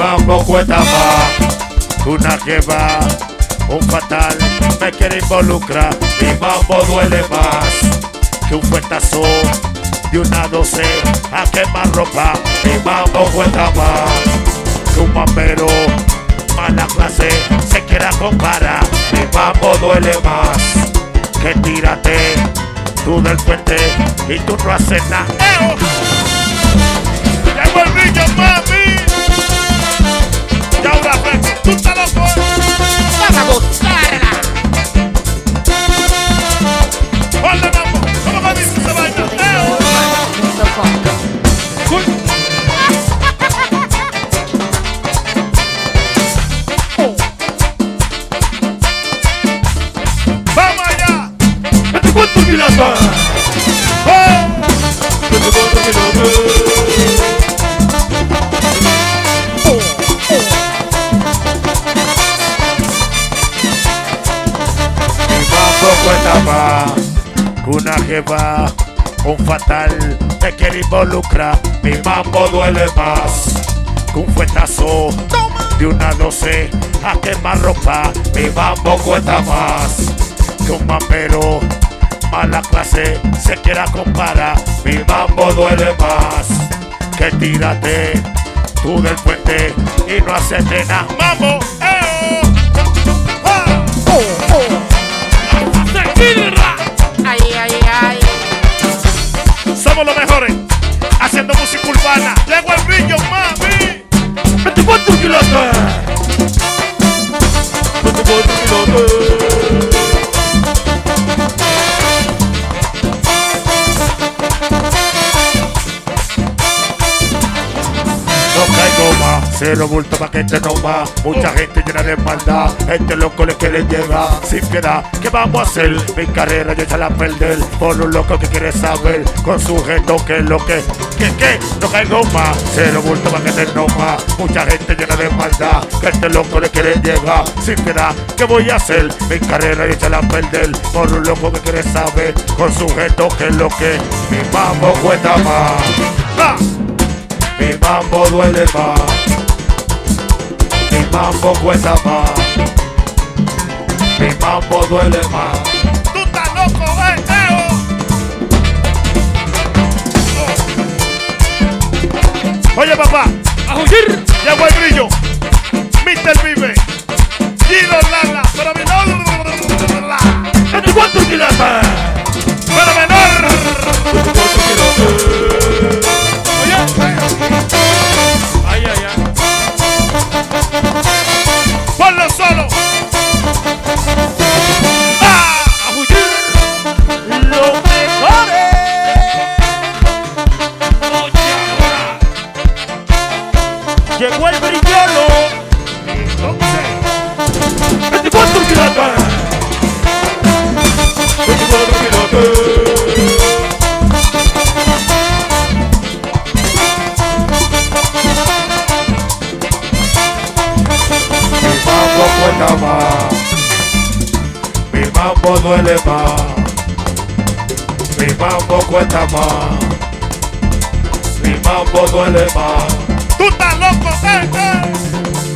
mambo cuesta más. Una jeva, un fatal, me quiere involucrar. Mi mambo duele más que un fuetazo de una 12 a quemar ropa. Mi mambo cuesta más que un mambero mala clase se quiera comparar. Mi mambo duele más que tírate tú del puente y tú no haces nada. Llegó el brillo, mami. Ya ahora fresco, tú estás loco. Vamos a buscarla. Hola, mambo, ¿cómo me dice esa vaina? ¡Vamos allá! ¡24 minutos! Mi mambo cuesta más. Una jeva, un fatal, me quiere involucrar. Mi mambo duele más que un fuetazo de una 12 a quemar ropa. Mi mambo cuesta más que un mambero mala clase se quiera comparar. Mi mambo duele más que tírate tú del puente y no haces nada. Mambo, Ay, ay, ay. somos los mejores haciendo música urbana. Llegó el brillo, mami. 24 kilotes. 24 kilotes. No caigo más, cero bulto pa' que te no más. Mucha gente llena de maldad, este loco le quiere llegar sin piedad. ¿Qué vamos a hacer? Mi carrera yo echarla a perder por un loco que quiere saber con sujeto que es lo que no caigo más, cero bulto pa' que te no más. Mucha gente llena de maldad, que este loco le quiere llegar sin piedad. ¿Qué voy a hacer? Mi carrera yo echarla a perder por un loco que quiere saber con sujeto que es lo que mi mambo cuesta más. ¡Ah! Mi mambo duele más. Mi mambo cuesta más. Mi mambo duele más. ¡Tú estás loco, Oye, papá, a huir. Llegó el brillo. Mr. Vive. Gino Lala. Pero menor. 24 kilos. Pero menor. 24 kilos. Ay, ay, ay. Ponlo solo. ¡Ah! ¡A huir! ¡Los mejores! Oye, ahora. Llegó el brillolo. Entonces. 24 kilotes. 24 kilotes. Más. Mi mambo duele más. Mi mambo cuesta más. Mi mambo duele más. ¡Tú estás loco,